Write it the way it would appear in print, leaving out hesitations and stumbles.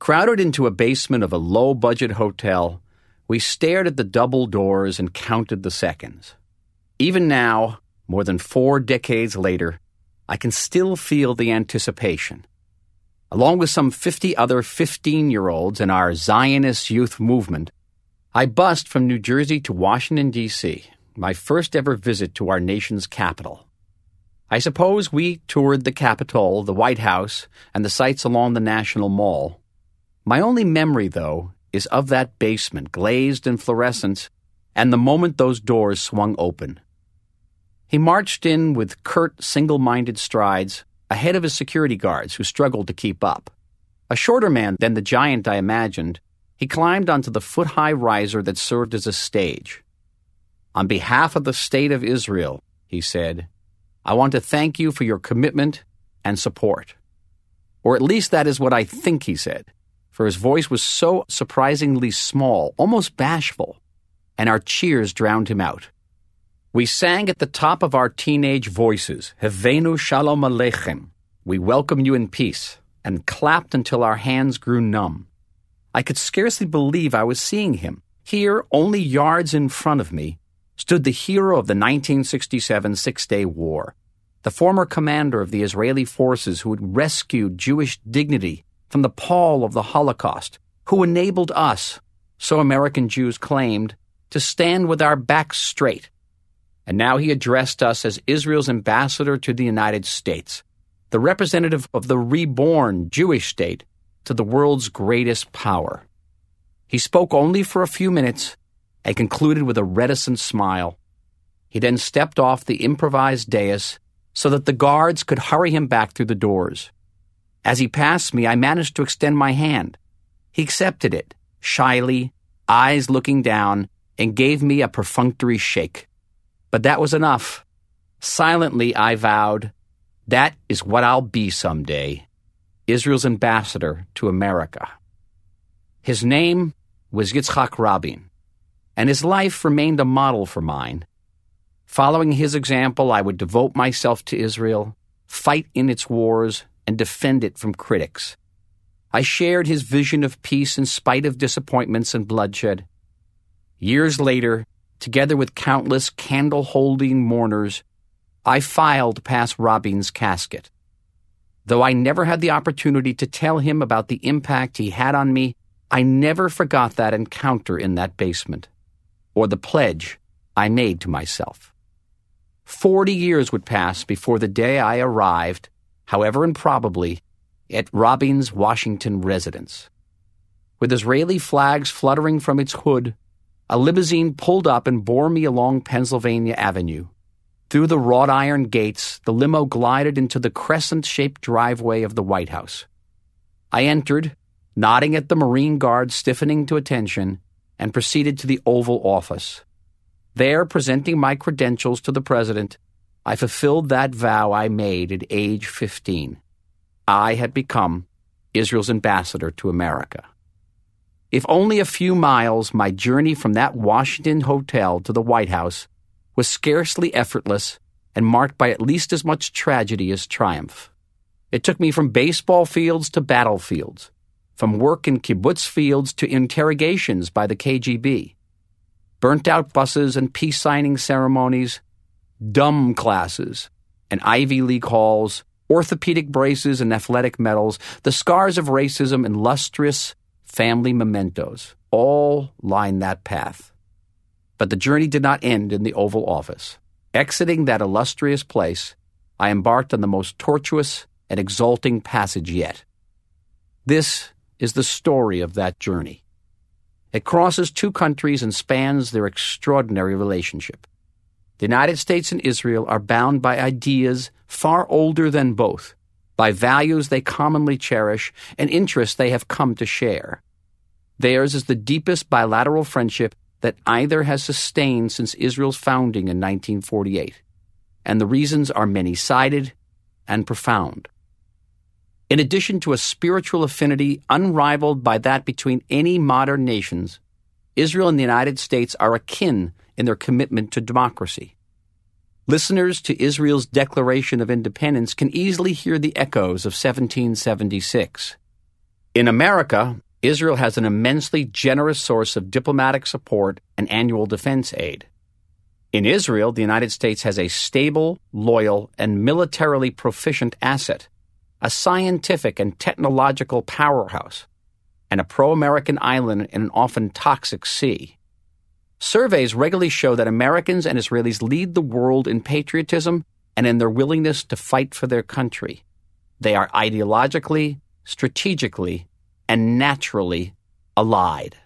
Crowded into a basement of a low-budget hotel, we stared at the double doors and counted the seconds. Even now, more than 4 decades later, I can still feel the anticipation. Along with some 50 other 15-year-olds in our Zionist youth movement, I bussed from New Jersey to Washington, D.C., my first ever visit to our nation's capital. I suppose we toured the Capitol, the White House, and the sites along the National Mall. My only memory, though, is of that basement, glazed and fluorescent, and the moment those doors swung open. He marched in with curt, single-minded strides, ahead of his security guards who struggled to keep up. A shorter man than the giant I imagined, he climbed onto the foot-high riser that served as a stage. "On behalf of the State of Israel," he said, "I want to thank you for your commitment and support." Or at least that is what I think he said, for his voice was so surprisingly small, almost bashful, and our cheers drowned him out. We sang at the top of our teenage voices, Hevenu Shalom Aleichem, we welcome you in peace, and clapped until our hands grew numb. I could scarcely believe I was seeing him. Here, only yards in front of me, stood the hero of the 1967 Six-Day War, the former commander of the Israeli forces who had rescued Jewish dignity from the pall of the Holocaust, who enabled us, so American Jews claimed, to stand with our backs straight. And now he addressed us as Israel's ambassador to the United States, the representative of the reborn Jewish state to the world's greatest power. He spoke only for a few minutes and concluded with a reticent smile. He then stepped off the improvised dais so that the guards could hurry him back through the doors. As he passed me, I managed to extend my hand. He accepted it, shyly, eyes looking down, and gave me a perfunctory shake. But that was enough. Silently, I vowed, that is what I'll be someday, Israel's ambassador to America. His name was Yitzhak Rabin, and his life remained a model for mine. Following his example, I would devote myself to Israel, fight in its wars, and defend it from critics. I shared his vision of peace in spite of disappointments and bloodshed. Years later, together with countless candle-holding mourners, I filed past Rabin's casket. Though I never had the opportunity to tell him about the impact he had on me, I never forgot that encounter in that basement, or the pledge I made to myself. 40 years would pass before the day I arrived, however improbably, at Rabin's Washington residence. With Israeli flags fluttering from its hood, a limousine pulled up and bore me along Pennsylvania Avenue. Through the wrought iron gates, the limo glided into the crescent-shaped driveway of the White House. I entered, nodding at the Marine Guard stiffening to attention, and proceeded to the Oval Office. There, presenting my credentials to the President, I fulfilled that vow I made at age 15. I had become Israel's ambassador to America. If only a few miles, my journey from that Washington hotel to the White House was scarcely effortless and marked by at least as much tragedy as triumph. It took me from baseball fields to battlefields, from work in kibbutz fields to interrogations by the KGB, burnt-out buses and peace-signing ceremonies, dumb classes and Ivy League halls, orthopedic braces and athletic medals, the scars of racism and lustrous family mementos, all line that path. But the journey did not end in the Oval Office. Exiting that illustrious place, I embarked on the most tortuous and exalting passage yet. This is the story of that journey. It crosses 2 countries and spans their extraordinary relationship. The United States and Israel are bound by ideas far older than both, by values they commonly cherish and interests they have come to share. Theirs is the deepest bilateral friendship that either has sustained since Israel's founding in 1948, and the reasons are many-sided and profound. In addition to a spiritual affinity unrivaled by that between any modern nations, Israel and the United States are akin in their commitment to democracy. Listeners to Israel's Declaration of Independence can easily hear the echoes of 1776. In America, Israel has an immensely generous source of diplomatic support and annual defense aid. In Israel, the United States has a stable, loyal, and militarily proficient asset, a scientific and technological powerhouse, and a pro-American island in an often toxic sea. Surveys regularly show that Americans and Israelis lead the world in patriotism and in their willingness to fight for their country. They are ideologically, strategically, and naturally allied.